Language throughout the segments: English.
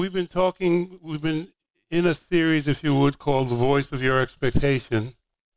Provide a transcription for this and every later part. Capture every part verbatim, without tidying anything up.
we've been talking, we've been in a series, if you would, called The Voice of Your Expectation.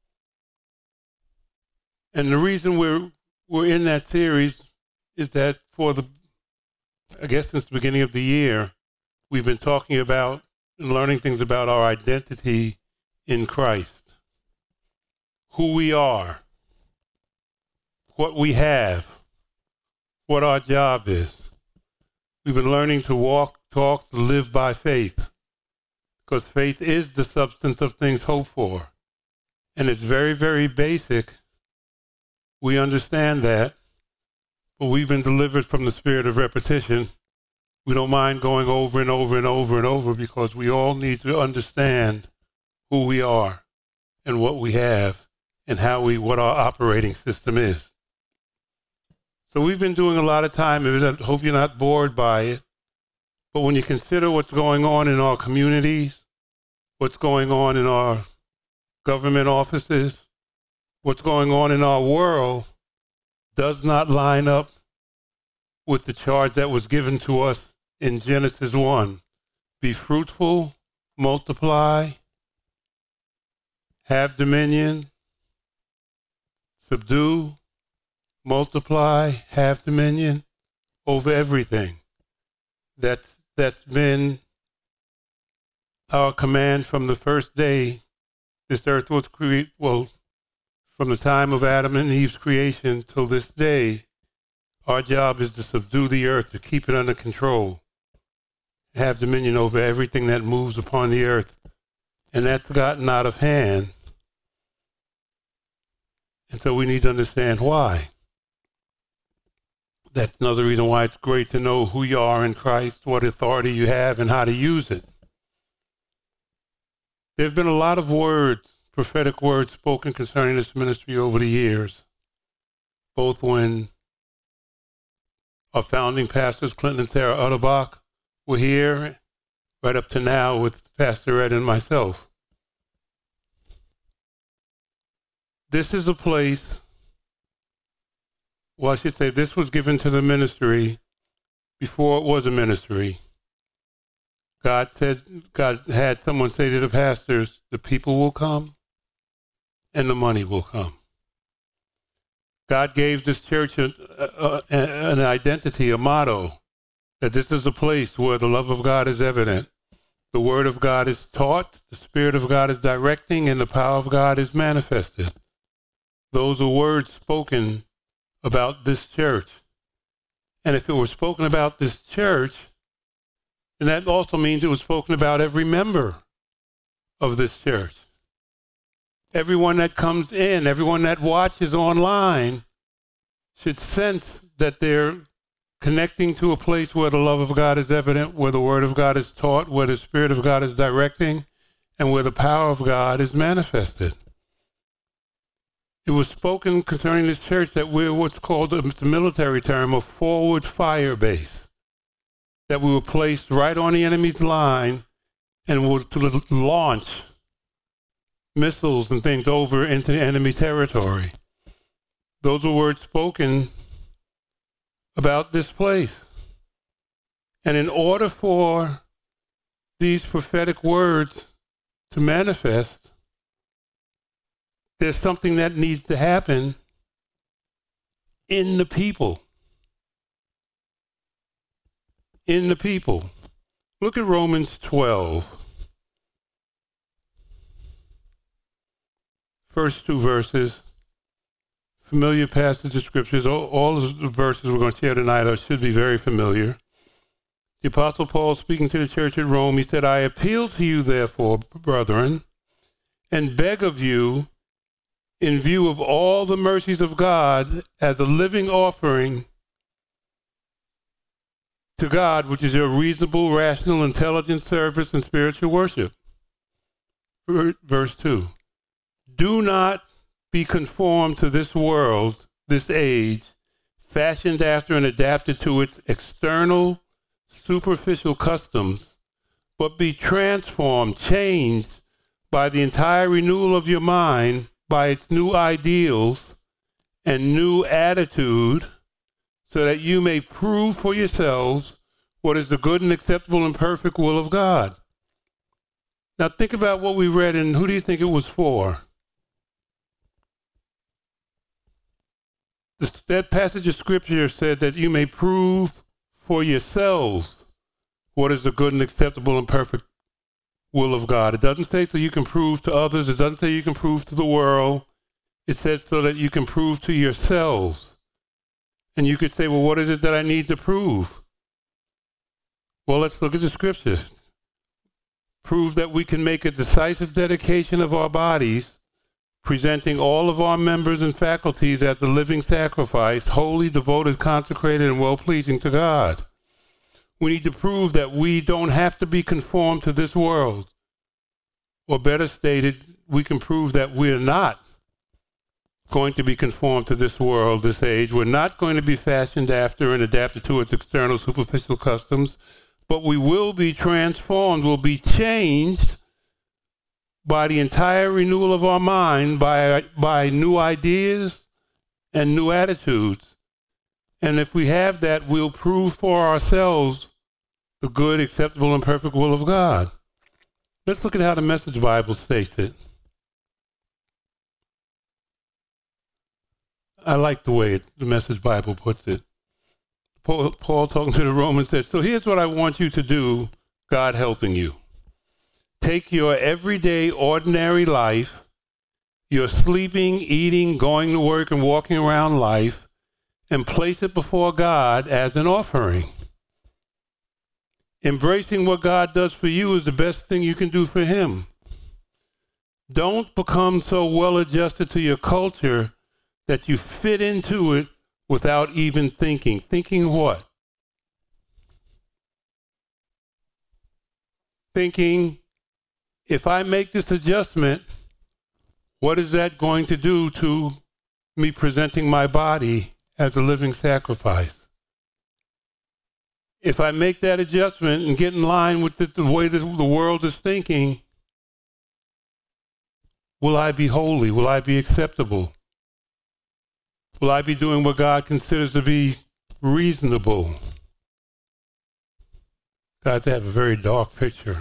And the reason we're we're in that series is that for the, I guess since the beginning of the year, we've been talking about and learning things about our identity in Christ. Who we are, what we have, what our job is. We've been learning to walk, talk, to live by faith, because faith is the substance of things hoped for. And it's very, very basic. We understand that, but we've been delivered from the spirit of repetition. We don't mind going over and over and over and over, because we all need to understand who we are and what we have and how we, what our operating system is. So we've been doing a lot of time, and I hope you're not bored by it, but when you consider what's going on in our communities, what's going on in our government offices, what's going on in our world does not line up with the charge that was given to us in Genesis one. Be fruitful, multiply, have dominion, subdue, multiply, have dominion over everything. That, that's been our command from the first day this earth was created, well, from the time of Adam and Eve's creation till this day. Our job is to subdue the earth, to keep it under control, have dominion over everything that moves upon the earth. And that's gotten out of hand. And so we need to understand why. That's another reason why it's great to know who you are in Christ, what authority you have, and how to use it. There have been a lot of words, prophetic words spoken concerning this ministry over the years, both when our founding pastors, Clinton and Sarah Utterbach, were here, right up to now with Pastor Ed and myself. This is a place, well, I should say this was given to the ministry before it was a ministry. God said, God had someone say to the pastors, the people will come and the money will come. God gave this church a, a, a, an identity, a motto, that this is a place where the love of God is evident. The word of God is taught, the Spirit of God is directing, and the power of God is manifested. Those are words spoken about this church. And if it were spoken about this church, then that also means it was spoken about every member of this church. Everyone that comes in, everyone that watches online should sense that they're connecting to a place where the love of God is evident, where the word of God is taught, where the Spirit of God is directing, and where the power of God is manifested. It was spoken concerning this church that we're what's called, it's a military term, a forward fire base. That we were placed right on the enemy's line and were to launch missiles and things over into the enemy territory. Those were words spoken about this place. And in order for these prophetic words to manifest, there's something that needs to happen in the people. In the people. Look at Romans twelve. First two verses. Familiar passage of scriptures. All, all of the verses we're going to share tonight are, should be very familiar. The Apostle Paul, speaking to the church at Rome, he said, I appeal to you, therefore, brethren, and beg of you, in view of all the mercies of God, as a living offering to God, which is your reasonable, rational, intelligent service and spiritual worship. Verse two. Do not be conformed to this world, this age, fashioned after and adapted to its external, superficial customs, but be transformed, changed by the entire renewal of your mind, by its new ideals and new attitude, so that you may prove for yourselves what is the good and acceptable and perfect will of God. Now think about what we read, and who do you think it was for? That passage of Scripture said that you may prove for yourselves what is the good and acceptable and perfect will of God. It doesn't say so you can prove to others. It doesn't say you can prove to the world. It says so that you can prove to yourselves. And you could say, well, what is it that I need to prove? Well, let's look at the Scriptures. Prove that we can make a decisive dedication of our bodies, presenting all of our members and faculties as a living sacrifice, holy, devoted, consecrated, and well-pleasing to God. We need to prove that we don't have to be conformed to this world. Or better stated, we can prove that we're not going to be conformed to this world, this age. We're not going to be fashioned after and adapted to its external superficial customs, but we will be transformed, will be changed by the entire renewal of our mind, by, by new ideas and new attitudes. And if we have that, we'll prove for ourselves the good, acceptable, and perfect will of God. Let's look at how the Message Bible states it. I like the way it, the Message Bible puts it. Paul, Paul talking to the Romans said, so here's what I want you to do, God helping you. Take your everyday, ordinary life, your sleeping, eating, going to work, and walking around life, and place it before God as an offering. Embracing what God does for you is the best thing you can do for Him. Don't become so well adjusted to your culture that you fit into it without even thinking. Thinking what? Thinking, if I make this adjustment, what is that going to do to me presenting my body as a living sacrifice? If I make that adjustment and get in line with the, the way the, the world is thinking, will I be holy? Will I be acceptable? Will I be doing what God considers to be reasonable? God, they have a very dark picture.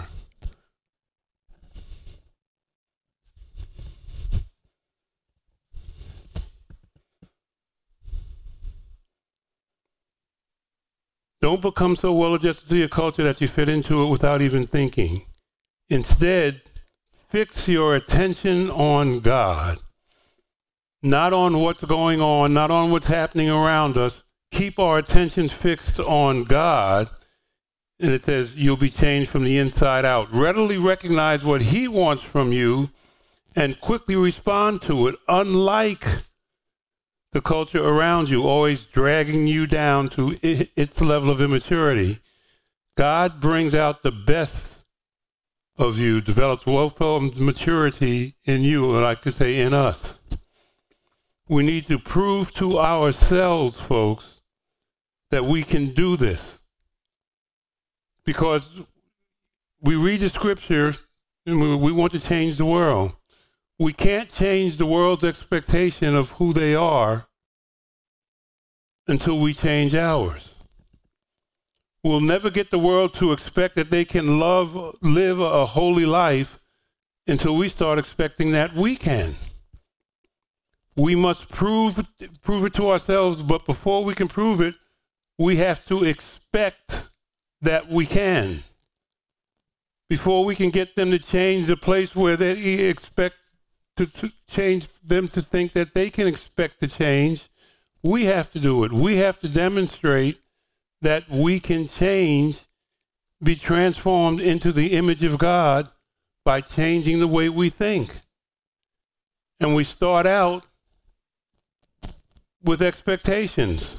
Don't become so well adjusted to your culture that you fit into it without even thinking. Instead, fix your attention on God. Not on what's going on, not on what's happening around us. Keep our attention fixed on God. And it says you'll be changed from the inside out. Readily recognize what He wants from you and quickly respond to it, unlike the culture around you, always dragging you down to its level of immaturity. God brings out the best of you, develops well-formed maturity in you, and I could say in us. We need to prove to ourselves, folks, that we can do this. Because we read the Scripture and we, we want to change the world. We can't change the world's expectation of who they are until we change ours. We'll never get the world to expect that they can love, live a holy life until we start expecting that we can. We must prove, prove it to ourselves, but before we can prove it, we have to expect that we can. Before we can get them to change the place where they expect to, to change them to think that they can expect to change, we have to do it. We have to demonstrate that we can change, be transformed into the image of God by changing the way we think. And we start out with expectations.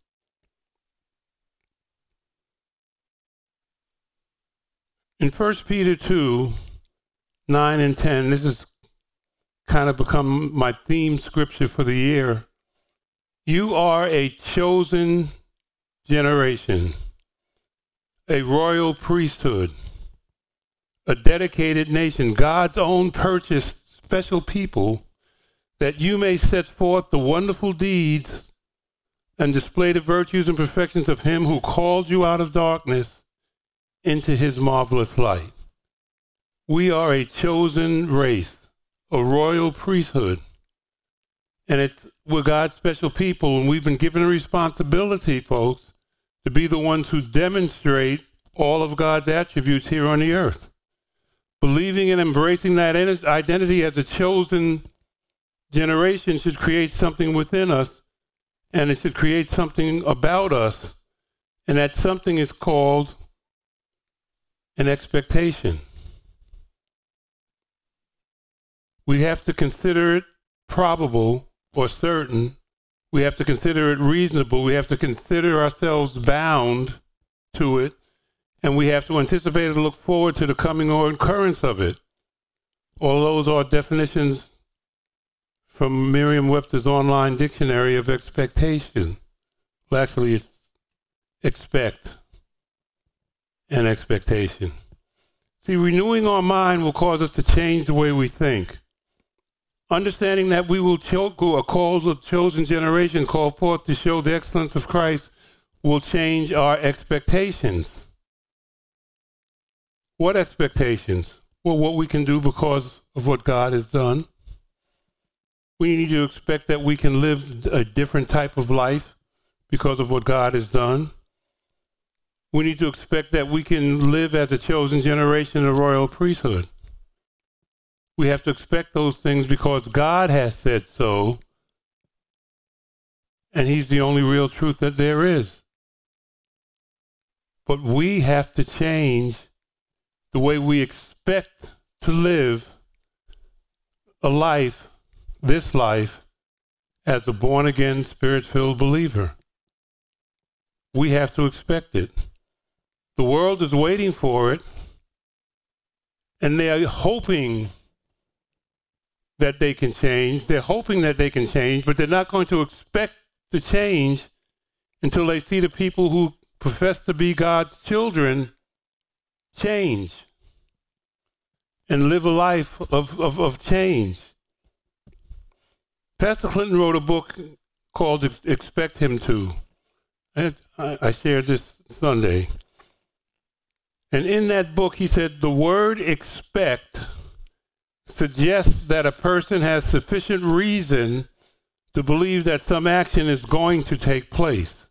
In First Peter two, nine and ten, this has kind of become my theme scripture for the year. You are a chosen generation, a royal priesthood, a dedicated nation, God's own purchased special people, that you may set forth the wonderful deeds and display the virtues and perfections of him who called you out of darkness into his marvelous light. We are a chosen race, a royal priesthood, and it's we're God's special people, and we've been given a responsibility, folks, to be the ones who demonstrate all of God's attributes here on the earth. Believing and embracing that identity as a chosen generation should create something within us, and it should create something about us, and that something is called an expectation. We have to consider it probable or certain. We have to consider it reasonable. We have to consider ourselves bound to it. And we have to anticipate and look forward to the coming or occurrence of it. All those are definitions from Merriam-Webster's online dictionary of expectation. Well, actually, it's expect and expectation. See, renewing our mind will cause us to change the way we think. Understanding that we will cho- a called a chosen generation called forth to show the excellence of Christ will change our expectations. What expectations? Well, what we can do because of what God has done. We need to expect that we can live a different type of life because of what God has done. We need to expect that we can live as a chosen generation, a royal priesthood. We have to expect those things because God has said so, and he's the only real truth that there is. But we have to change the way we expect to live a life, this life, as a born-again, spirit-filled believer. We have to expect it. The world is waiting for it, and they are hoping that they can change. They're hoping that they can change, but they're not going to expect to change until they see the people who profess to be God's children change and live a life of, of, of change. Pastor Clinton wrote a book called Expect Him To. I, I shared this Sunday. And in that book, he said, the word expect suggests that a person has sufficient reason to believe that some action is going to take place.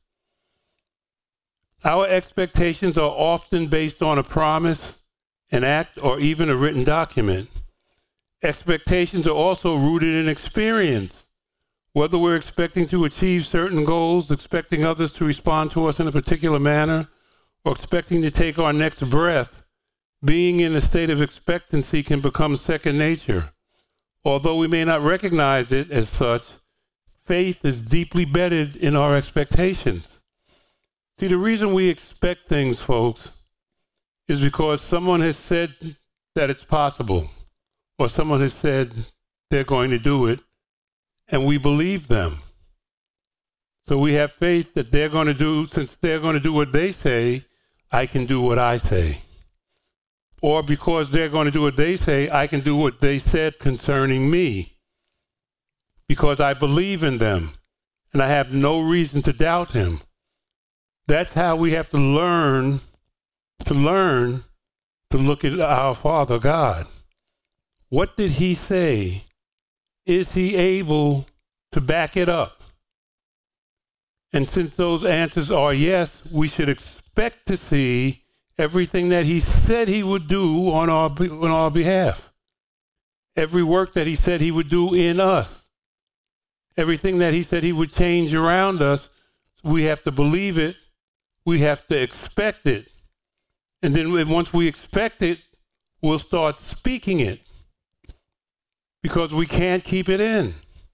Our expectations are often based on a promise, an act, or even a written document. Expectations are also rooted in experience. Whether we're expecting to achieve certain goals, expecting others to respond to us in a particular manner, or expecting to take our next breath, being in a state of expectancy can become second nature. Although we may not recognize it as such, faith is deeply bedded in our expectations. See, the reason we expect things, folks, is because someone has said that it's possible, or someone has said they're going to do it, and we believe them. So we have faith that they're going to do, since they're going to do what they say, I can do what I say. Or because they're going to do what they say, I can do what they said concerning me. Because I believe in them, and I have no reason to doubt him. That's how we have to learn, to learn to look at our Father God. What did he say? Is he able to back it up? And since those answers are yes, we should expect to see everything that he said he would do on our, on our behalf. Every work that he said he would do in us. Everything that he said he would change around us. We have to believe it. We have to expect it. And then once we expect it, we'll start speaking it. Because we can't keep it in.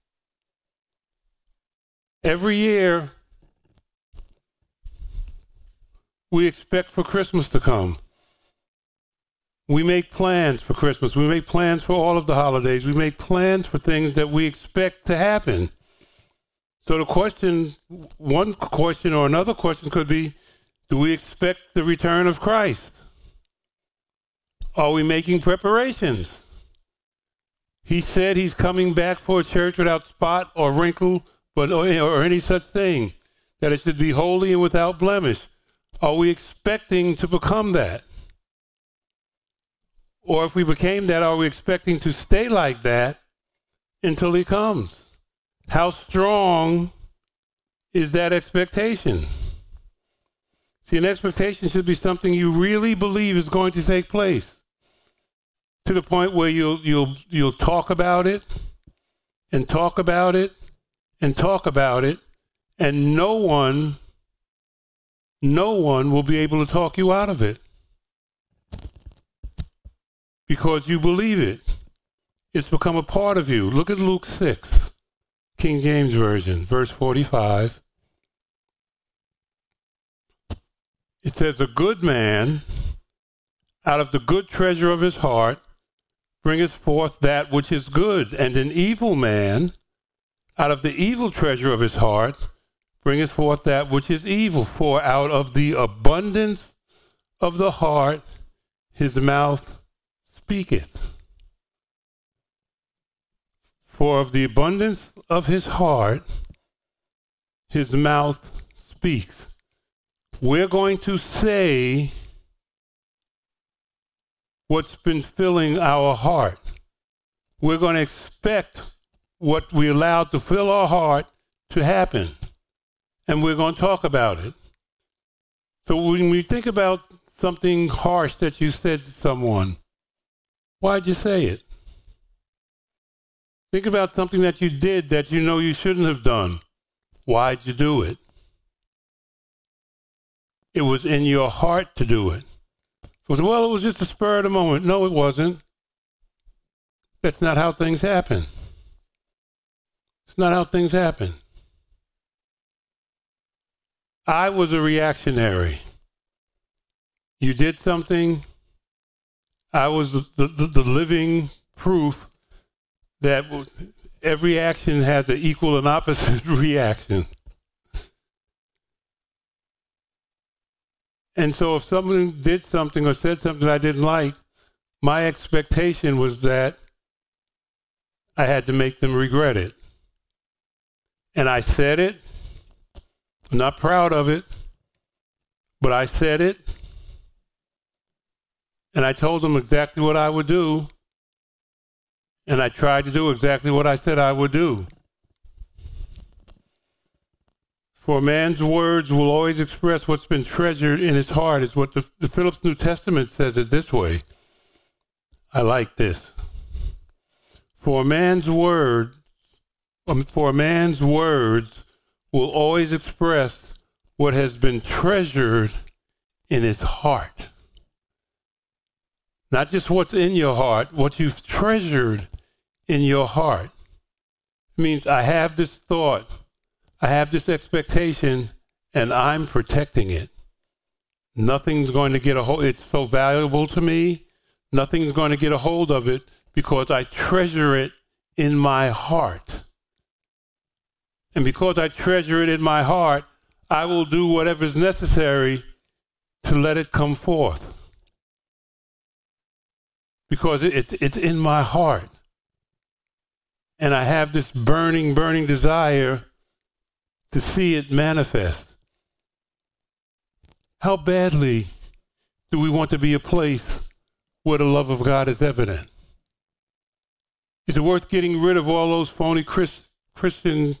Every year, we expect for Christmas to come. We make plans for Christmas. We make plans for all of the holidays. We make plans for things that we expect to happen. So the question, one question or another question could be, do we expect the return of Christ? Are we making preparations? He said he's coming back for a church without spot or wrinkle but or, or any such thing. that it should be holy and without blemish. Are we expecting to become that? Or if we became that, are we expecting to stay like that until he comes? How strong is that expectation? See, an expectation should be something you really believe is going to take place, to the point where you'll you'll you'll talk about it and talk about it and talk about it, and no one, no one will be able to talk you out of it. Because you believe it. It's become a part of you. Look at Luke six, King James Version, verse forty-five. It says, a good man out of the good treasure of his heart bringeth forth that which is good, and an evil man out of the evil treasure of his heart bringeth forth that which is evil. For out of the abundance of the heart his mouth speaketh. For of the abundance of his heart his mouth speaks. We're going to say what's been filling our heart. We're going to expect what we allowed to fill our heart to happen. And we're going to talk about it. So when we think about something harsh that you said to someone, why'd you say it? Think about something that you did that you know you shouldn't have done. Why'd you do it? It was in your heart to do it. It was, well, it was just a spur of the moment. No, it wasn't. That's not how things happen. It's not how things happen. I was a reactionary. You did something. I was the, the, the living proof that every action has an equal and opposite reaction. And so if someone did something or said something I didn't like, my expectation was that I had to make them regret it. And I said it. I'm not proud of it, but I said it. And I told them exactly what I would do. And I tried to do exactly what I said I would do. For a man's words will always express what's been treasured in his heart. It's what the, the Phillips New Testament says it this way. I like this. For a man's word, um, for a man's words will always express what has been treasured in his heart. Not just what's in your heart, what you've treasured in your heart. It means I have this thought, I have this expectation, and I'm protecting it. Nothing's going to get a hold. It's so valuable to me. Nothing's going to get a hold of it because I treasure it in my heart. And because I treasure it in my heart, I will do whatever's necessary to let it come forth. Because it's it's in my heart. And I have this burning, burning desire to see it manifest. How badly do we want to be a place where the love of God is evident? Is it worth getting rid of all those phony Chris, Christian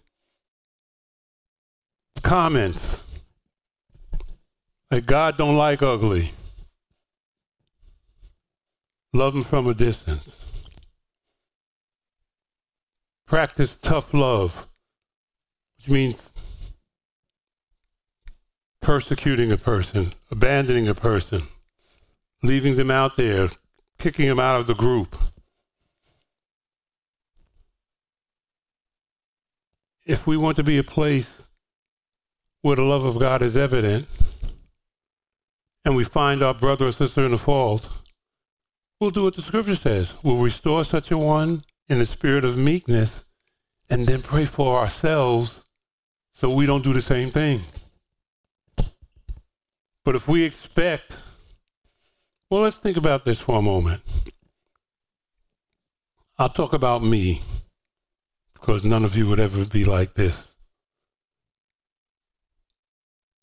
comments? Like God don't like ugly. Love them from a distance. Practice tough love, which means persecuting a person, abandoning a person, leaving them out there, kicking them out of the group. If we want to be a place where the love of God is evident, and we find our brother or sister in a fault, we'll do what the scripture says. We'll restore such a one in the spirit of meekness, and then pray for ourselves so we don't do the same thing. But if we expect, well, let's think about this for a moment. I'll talk about me, because none of you would ever be like this.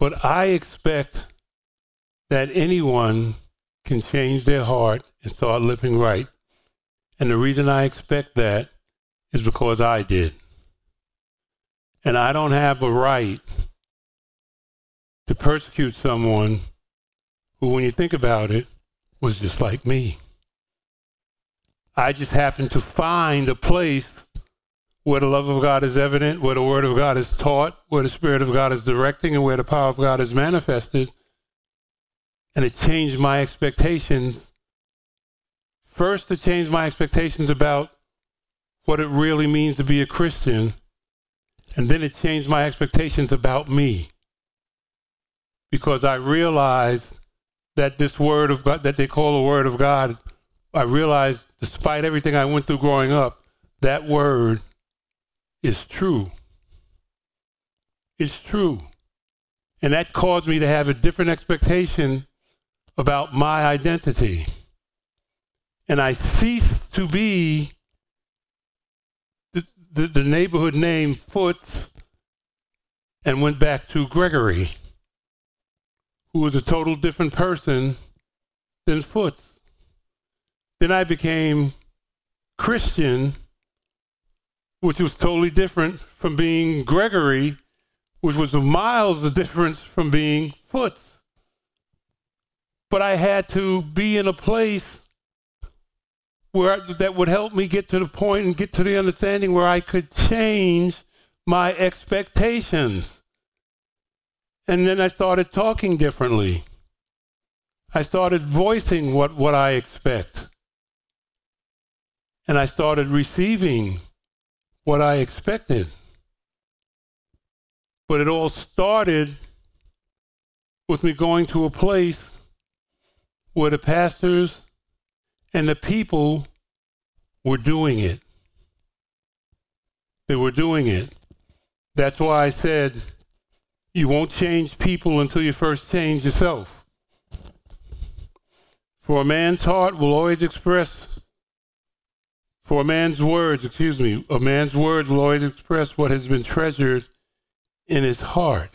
But I expect that anyone can change their heart and start living right. And the reason I expect that is because I did. And I don't have a right to persecute someone who, when you think about it, was just like me. I just happened to find a place where the love of God is evident, where the Word of God is taught, where the Spirit of God is directing, and where the power of God is manifested. And it changed my expectations. First, to change my expectations about what it really means to be a Christian. And then it changed my expectations about me. Because I realized that this Word of God, that they call the Word of God, I realized, despite everything I went through growing up, that Word is true. It's true. And that caused me to have a different expectation about my identity. And I ceased to be the, the, the neighborhood name Foots and went back to Gregory, who was a total different person than Foots. Then I became Christian, which was totally different from being Gregory, which was miles of difference from being Foots. But I had to be in a place where that would help me get to the point and get to the understanding where I could change my expectations. And then I started talking differently. I started voicing what, what I expect. And I started receiving what I expected. But it all started with me going to a place where the pastors and the people were doing it. They were doing it. That's why I said, you won't change people until you first change yourself. For a man's heart will always express, for a man's words, excuse me, a man's words will always express what has been treasured in his heart.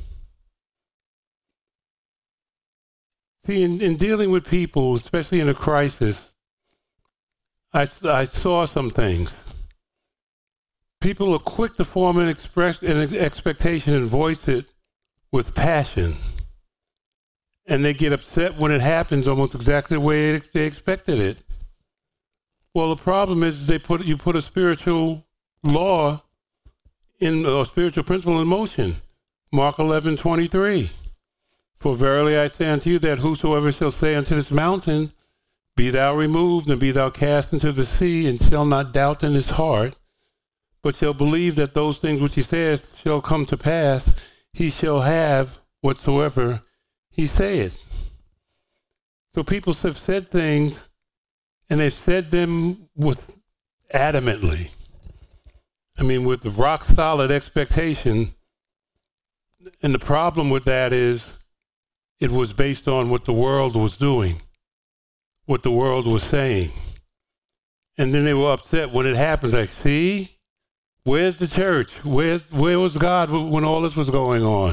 See, in, in dealing with people, especially in a crisis, I, I saw some things. People are quick to form an, express, an expectation and voice it with passion. And they get upset when it happens almost exactly the way they expected it. Well, the problem is they put you put a spiritual law in, or spiritual principle in motion. Mark eleven twenty-three. For verily I say unto you that whosoever shall say unto this mountain, be thou removed, and be thou cast into the sea, and shall not doubt in his heart, but shall believe that those things which he saith shall come to pass, he shall have whatsoever he saith. So people have said things, and they've said them with adamantly. I mean, with the rock solid expectation. And the problem with that is it was based on what the world was doing, what the world was saying. And then they were upset when it happens. Like, see, where's the church? Where, where was God when all this was going on?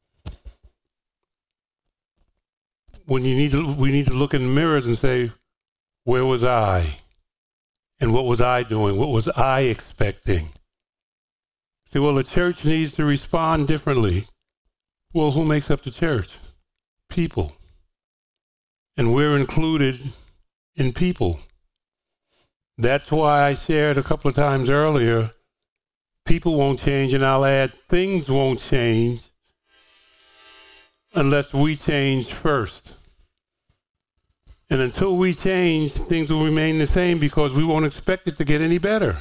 When you need to, we need to look in the mirrors and say, where was I? And what was I doing? What was I expecting? Say, well, the church needs to respond differently. Well, who makes up the church? People. And we're included in people. That's why I shared a couple of times earlier, people won't change, and I'll add, things won't change unless we change first. And until we change, things will remain the same because we won't expect it to get any better.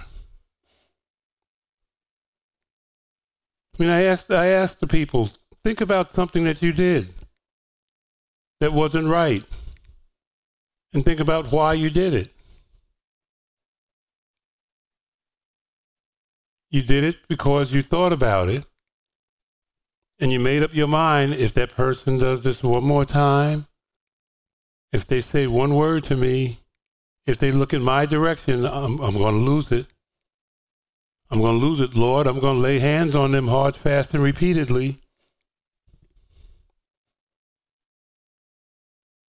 I mean, I asked, I asked the people, think about something that you did that wasn't right, and think about why you did it. You did it because you thought about it, and you made up your mind, if that person does this one more time, if they say one word to me, if they look in my direction, I'm, I'm going to lose it. I'm going to lose it, Lord. I'm going to lay hands on them hard, fast, and repeatedly.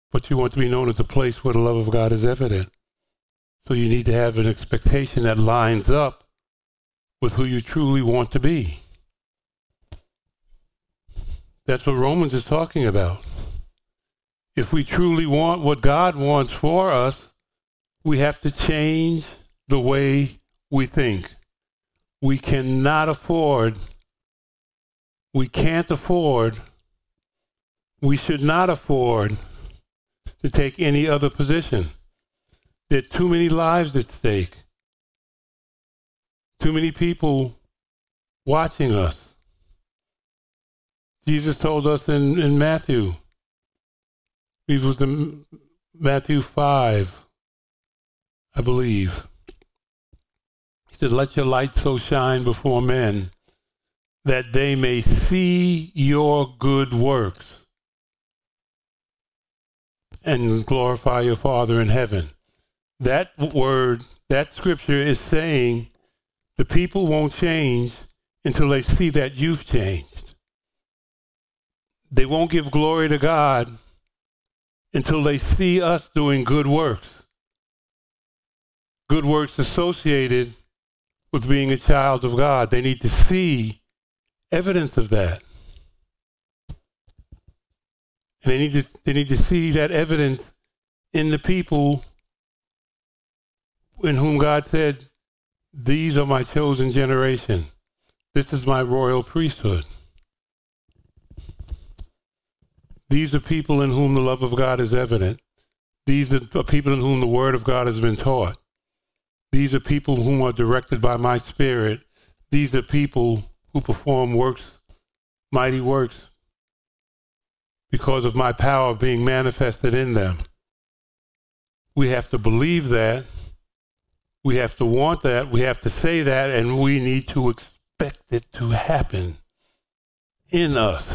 but you want to be known as a place where the love of God is evident. So you need to have an expectation that lines up with who you truly want to be. That's what Romans is talking about. If we truly want what God wants for us, we have to change the way we think. We cannot afford, we can't afford, we should not afford to take any other position. There are too many lives at stake. Too many people watching us. Jesus told us in, in Matthew, it was in Matthew five, I believe. He said, let your light so shine before men that they may see your good works and glorify your Father in heaven. That word, that scripture is saying the people won't change until they see that you've changed. They won't give glory to God until they see us doing good works. Good works associated with being a child of God. They need to see evidence of that. And they need to, they need to see that evidence in the people in whom God said, these are my chosen generation. This is my royal priesthood. These are people in whom the love of God is evident. These are people in whom the word of God has been taught. These are people whom are directed by my spirit. These are people who perform works, mighty works, because of my power being manifested in them. We have to believe that. We have to want that. We have to say that, and we need to expect it to happen in us.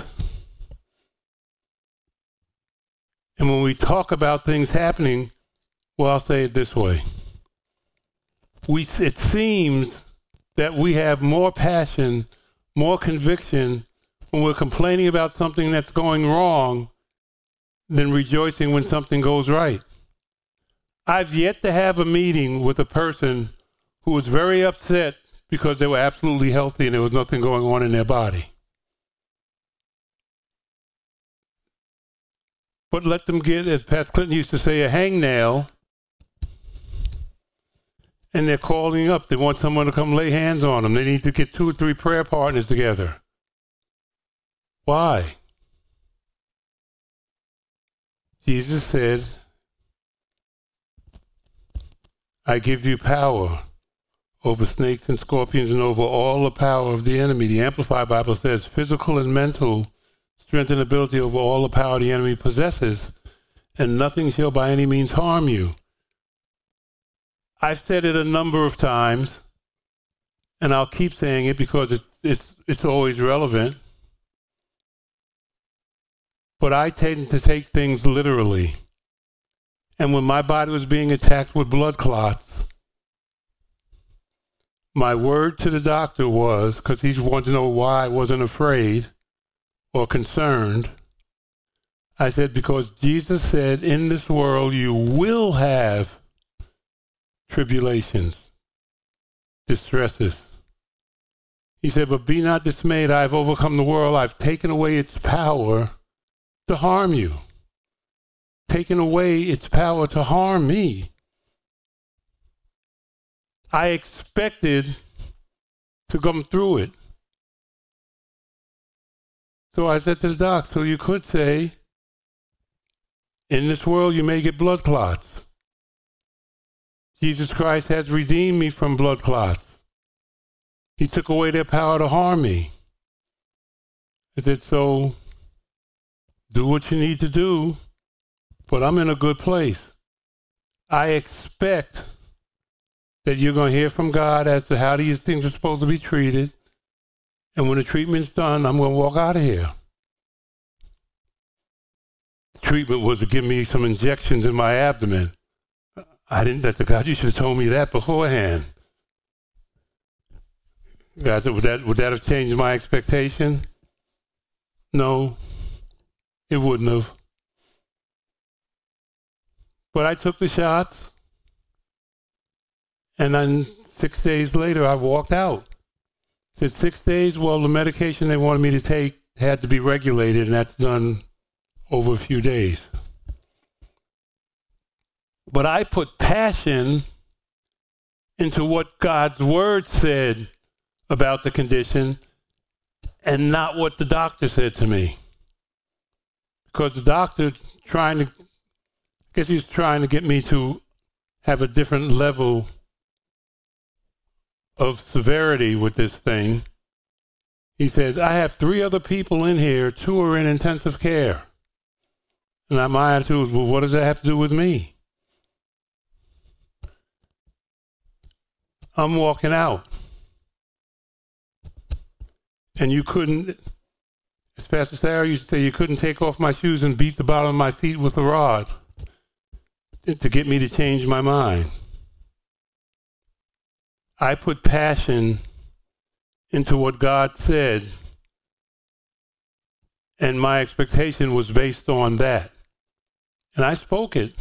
And when we talk about things happening, well, I'll say it this way. We, it seems that we have more passion, more conviction when we're complaining about something that's going wrong than rejoicing when something goes right. I've yet to have a meeting with a person who was very upset because they were absolutely healthy and there was nothing going on in their body. But let them get, as Pat Clinton used to say, a hangnail, and they're calling up. They want someone to come lay hands on them. They need to get two or three prayer partners together. Why? Jesus said, I give you power over snakes and scorpions and over all the power of the enemy. The Amplified Bible says physical and mental strength and ability over all the power the enemy possesses, and nothing shall by any means harm you. I've said it a number of times, and I'll keep saying it because it's, it's, it's always relevant. But I tend to take things literally. And when my body was being attacked with blood clots, my word to the doctor was, because he wanted to know why I wasn't afraid or concerned, I said, because Jesus said, in this world you will have tribulations, distresses. He said, but be not dismayed, I have overcome the world. I've taken away its power to harm you. Taken away its power to harm me. I expected to come through it. So I said to the doc, so you could say, in this world you may get blood clots. Jesus Christ has redeemed me from blood clots. He took away their power to harm me. I said, so do what you need to do, but I'm in a good place. I expect that you're going to hear from God as to how these things are supposed to be treated. And when the treatment's done, I'm going to walk out of here. The treatment was to give me some injections in my abdomen. I didn't, that's the God, you should have told me that beforehand. God said, would that, would that have changed my expectation? No, it wouldn't have. But I took the shots, and then six days later, I walked out. Said six days, well, the medication they wanted me to take had to be regulated, and that's done over a few days. But I put passion into what God's word said about the condition and not what the doctor said to me. Because the doctor trying to, I guess he was trying to get me to have a different level of severity with this thing. He says, I have three other people in here, two are in intensive care. And my attitude was, well, what does that have to do with me? I'm walking out. And you couldn't, as Pastor Sarah used to say, you couldn't take off my shoes and beat the bottom of my feet with a rod to get me to change my mind. I put passion into what God said, and my expectation was based on that. And I spoke it.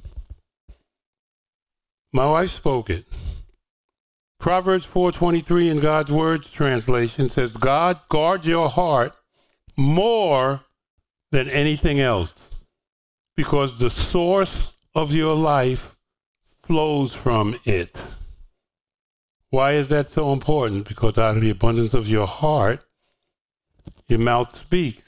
My wife spoke it. Proverbs four twenty-three in God's Words translation says, God, guard your heart more than anything else, because the source of your life flows from it. Why is that so important? Because out of the abundance of your heart, your mouth speaks.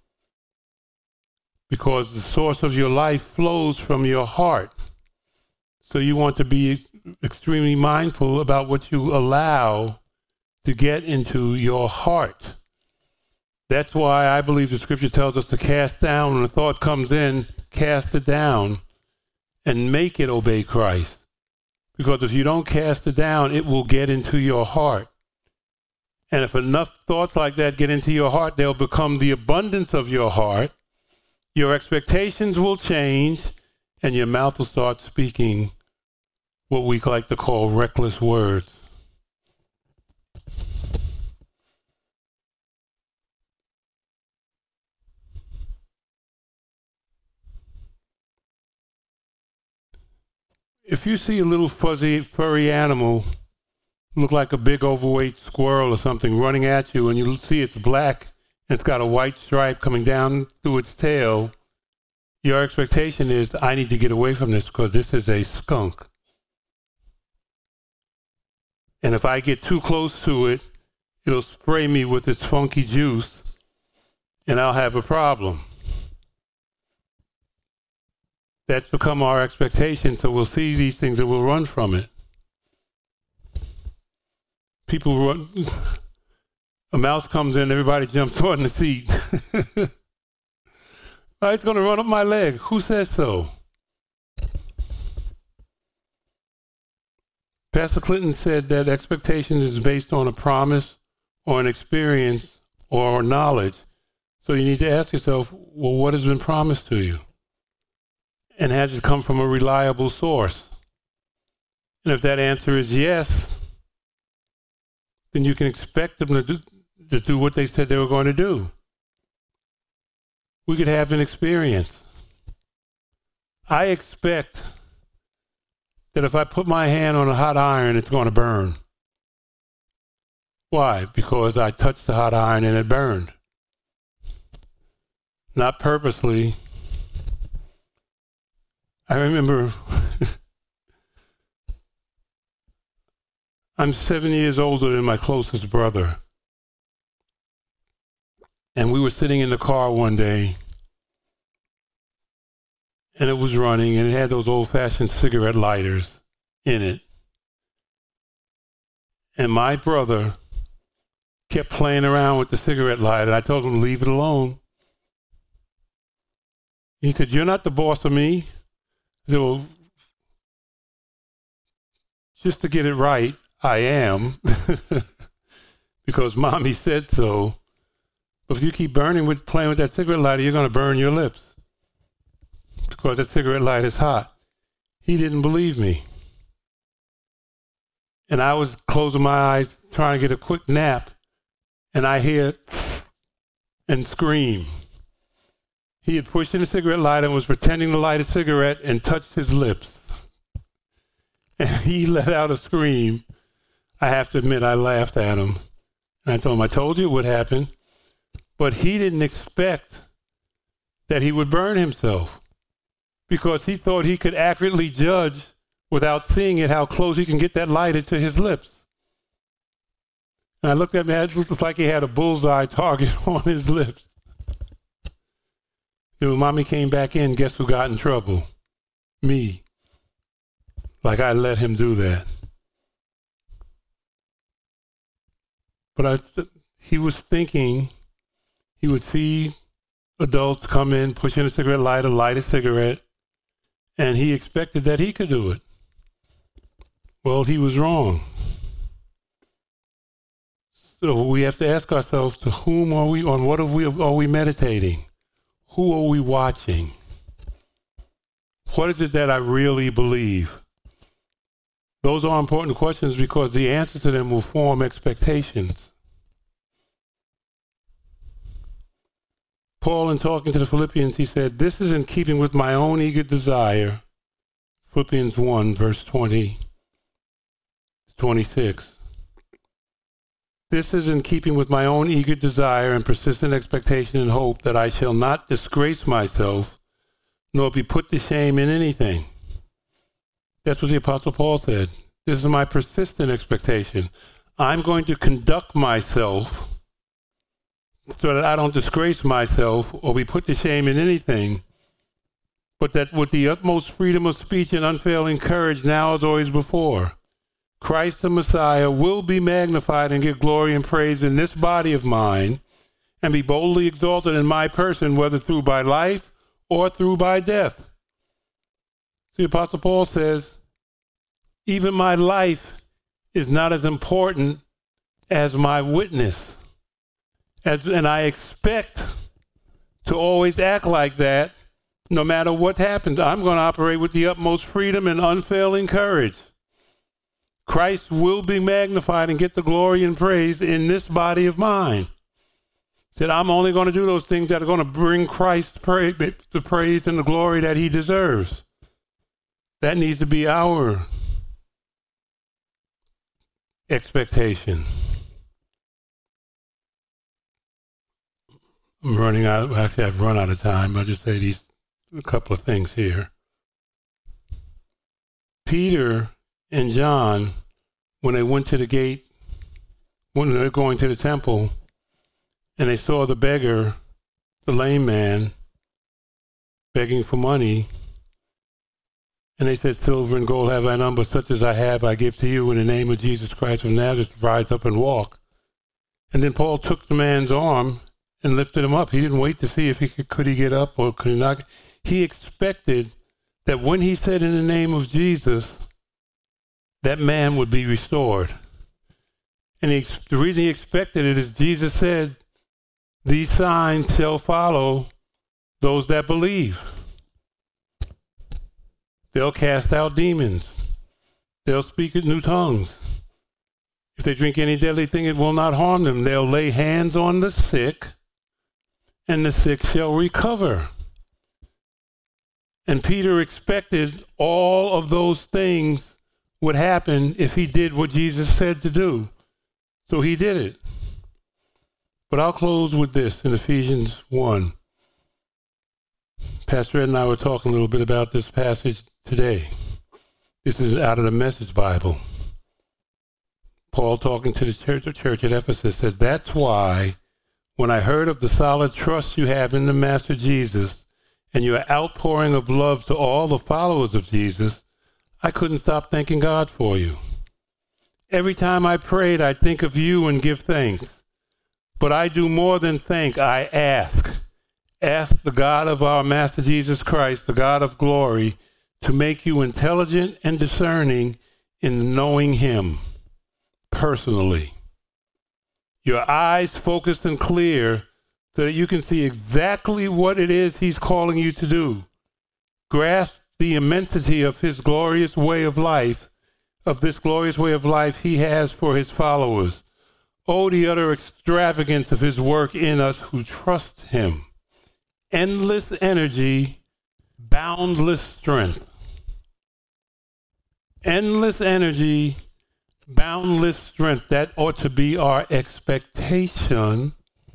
Because the source of your life flows from your heart. So you want to be extremely mindful about what you allow to get into your heart. That's why I believe the scripture tells us to cast down. When a thought comes in, cast it down and make it obey Christ. Because if you don't cast it down, it will get into your heart. And if enough thoughts like that get into your heart, they'll become the abundance of your heart. Your expectations will change, and your mouth will start speaking what we like to call reckless words. If you see a little fuzzy, furry animal, look like a big overweight squirrel or something running at you, and you see it's black and it's got a white stripe coming down through its tail, your expectation is, I need to get away from this because this is a skunk. And if I get too close to it, it'll spray me with its funky juice, and I'll have a problem. That's become our expectation, so we'll see these things and we'll run from it. People run, a mouse comes in, everybody jumps on the seat. Oh, it's going to run up my leg. Who says so? Pastor Clinton said that expectation is based on a promise or an experience or knowledge. So you need to ask yourself, well, what has been promised to you? And has it come from a reliable source? And if that answer is yes, then you can expect them to do, to do what they said they were going to do. We could have an experience. I expect that if I put my hand on a hot iron, it's going to burn. Why? Because I touched the hot iron and it burned. Not purposely. I remember I'm seven years older than my closest brother. And we were sitting in the car one day, and it was running, and it had those old-fashioned cigarette lighters in it. And my brother kept playing around with the cigarette lighter. I told him to leave it alone. He said, "You're not the boss of me." I said, "Well, just to get it right, I am." Because Mommy said so. But if you keep burning with playing with that cigarette lighter, you're going to burn your lips. Because that cigarette lighter is hot. He didn't believe me. And I was closing my eyes, trying to get a quick nap, and I hear and scream. He had pushed in a cigarette lighter and was pretending to light a cigarette and touched his lips. And he let out a scream. I have to admit, I laughed at him. And I told him, I told you it would happen. But he didn't expect that he would burn himself because he thought he could accurately judge without seeing it how close he can get that lighter to his lips. And I looked at him, it looked like he had a bullseye target on his lips. And when Mommy came back in, guess who got in trouble? Me. Like I let him do that. But I, th- he was thinking he would see adults come in, push in a cigarette lighter, light a cigarette, and he expected that he could do it. Well, he was wrong. So we have to ask ourselves, to whom are we, on what are we, are we meditating? Who are we watching? What is it that I really believe? Those are important questions because the answer to them will form expectations. Paul, in talking to the Philippians, he said, this is in keeping with my own eager desire. Philippians one, verse twenty to twenty-six. This is in keeping with my own eager desire and persistent expectation and hope that I shall not disgrace myself, nor be put to shame in anything. That's what the Apostle Paul said. This is my persistent expectation. I'm going to conduct myself so that I don't disgrace myself or be put to shame in anything, but that with the utmost freedom of speech and unfailing courage now as always before, Christ the Messiah will be magnified and get glory and praise in this body of mine and be boldly exalted in my person, whether through by life or through by death. The Apostle Paul says, even my life is not as important as my witness. As, and I expect to always act like that no matter what happens. I'm going to operate with the utmost freedom and unfailing courage. Christ will be magnified and get the glory and praise in this body of mine. That I'm only going to do those things that are going to bring Christ praise, the praise and the glory that he deserves. That needs to be our expectation. I'm running out. Actually, I've run out of time. I'll just say these a couple of things here. Peter and John, when they went to the gate, when they were going to the temple, and they saw the beggar, the lame man, begging for money, and they said, silver and gold have I none, but such as I have I give to you in the name of Jesus Christ of Nazareth, rise up and walk. And then Paul took the man's arm and lifted him up. He didn't wait to see if he could, could he get up or could he not. He expected that when he said in the name of Jesus, that man would be restored. And he, the reason he expected it is Jesus said, these signs shall follow those that believe. They'll cast out demons. They'll speak in new tongues. If they drink any deadly thing, it will not harm them. They'll lay hands on the sick, and the sick shall recover. And Peter expected all of those things would happen if he did what Jesus said to do. So he did it. But I'll close with this in Ephesians one. Pastor Ed and I were talking a little bit about this passage today. This is out of the Message Bible. Paul, talking to the church, the church at Ephesus, said, that's why when I heard of the solid trust you have in the Master Jesus and your outpouring of love to all the followers of Jesus, I couldn't stop thanking God for you. Every time I prayed, I'd think of you and give thanks. But I do more than think, I ask. Ask the God of our Master Jesus Christ, the God of glory, to make you intelligent and discerning in knowing him personally. Your eyes focused and clear so that you can see exactly what it is he's calling you to do. Grasp the immensity of his glorious way of life, of this glorious way of life he has for his followers. Oh, the utter extravagance of his work in us who trust him. endless energy, boundless strength. Endless energy, boundless strength. That ought to be our expectation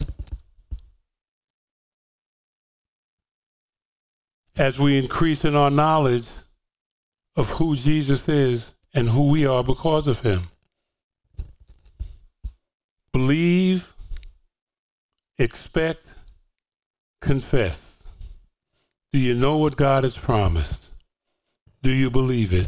as we increase in our knowledge of who Jesus is and who we are because of him. Believe, expect, confess. Do you know what God has promised? Do you believe it?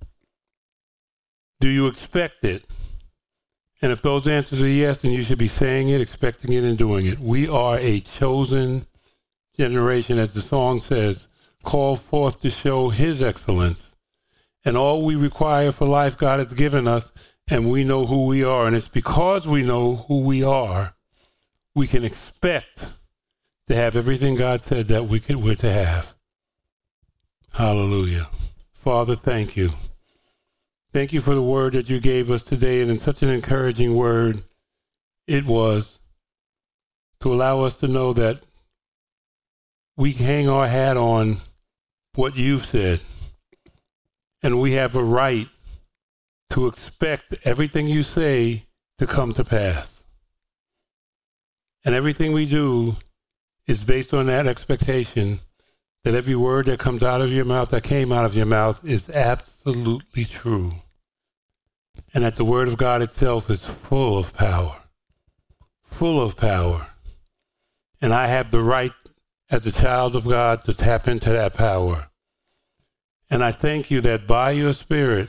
Do you expect it? And if those answers are yes, then you should be saying it, expecting it, and doing it. We are a chosen generation, as the song says, called forth to show his excellence. And all we require for life God has given us, and we know who we are. And it's because we know who we are, we can expect to have everything God said that we could, we're to have. Hallelujah. Father, thank you. Thank you for the word that you gave us today, and in such an encouraging word it was, to allow us to know that we hang our hat on what you've said, and we have a right to expect everything you say to come to pass. And everything we do is based on that expectation that every word that comes out of your mouth, that came out of your mouth, is absolutely true. And that the word of God itself is full of power. Full of power. And I have the right, as a child of God, to tap into that power. And I thank you that by your Spirit,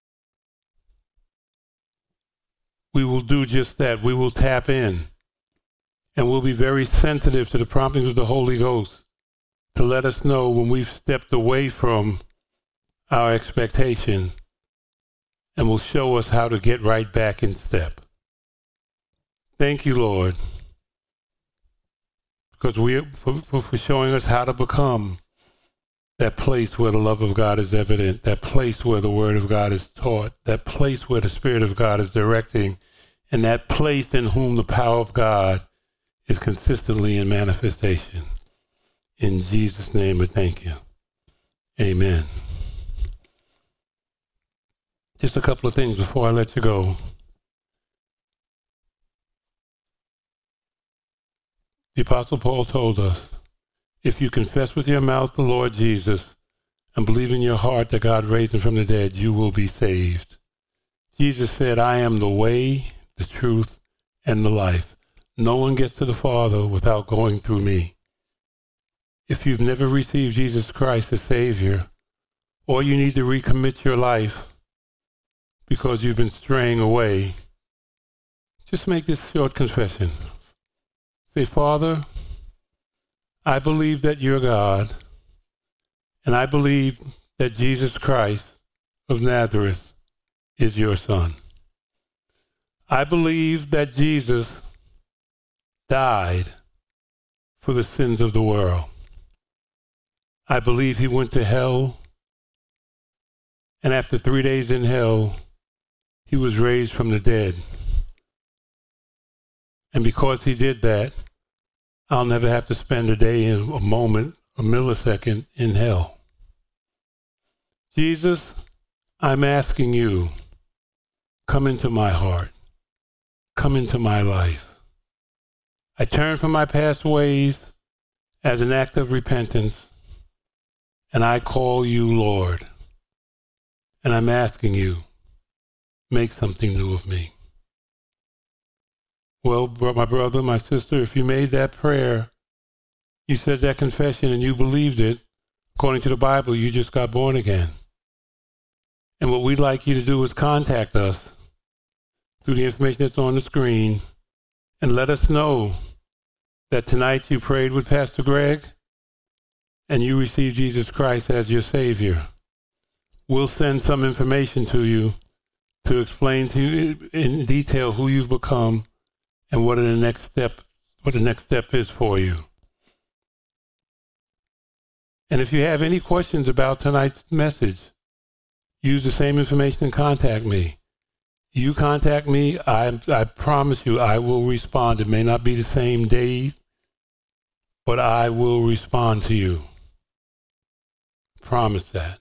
we will do just that. We will tap in. And we'll be very sensitive to the promptings of the Holy Ghost to let us know when we've stepped away from our expectation, and will show us how to get right back in step. Thank you, Lord, because we for, for showing us how to become that place where the love of God is evident, that place where the word of God is taught, that place where the Spirit of God is directing, and that place in whom the power of God is consistently in manifestation. In Jesus' name, I thank you. Amen. Just a couple of things before I let you go. The Apostle Paul told us, if you confess with your mouth the Lord Jesus and believe in your heart that God raised him from the dead, you will be saved. Jesus said, I am the way, the truth, and the life. No one gets to the Father without going through me. If you've never received Jesus Christ as Savior, or you need to recommit your life because you've been straying away, just make this short confession. Say, Father, I believe that you're God, and I believe that Jesus Christ of Nazareth is your Son. I believe that Jesus died for the sins of the world. I believe he went to hell, and after three days in hell, he was raised from the dead. And because he did that, I'll never have to spend a day, in a moment, a millisecond in hell. Jesus, I'm asking you, come into my heart. Come into my life. I turn from my past ways as an act of repentance, and I call you Lord. And I'm asking you, make something new of me. Well, my brother, my sister, if you made that prayer, you said that confession and you believed it, according to the Bible, you just got born again. And what we'd like you to do is contact us through the information that's on the screen and let us know that tonight you prayed with Pastor Greg and you received Jesus Christ as your Savior. We'll send some information to you to explain to you in detail who you've become and what the next step, what the next step is for you. And if you have any questions about tonight's message, use the same information and contact me. You contact me, I, I promise you I will respond. It may not be the same day, but I will respond to you. Promise that.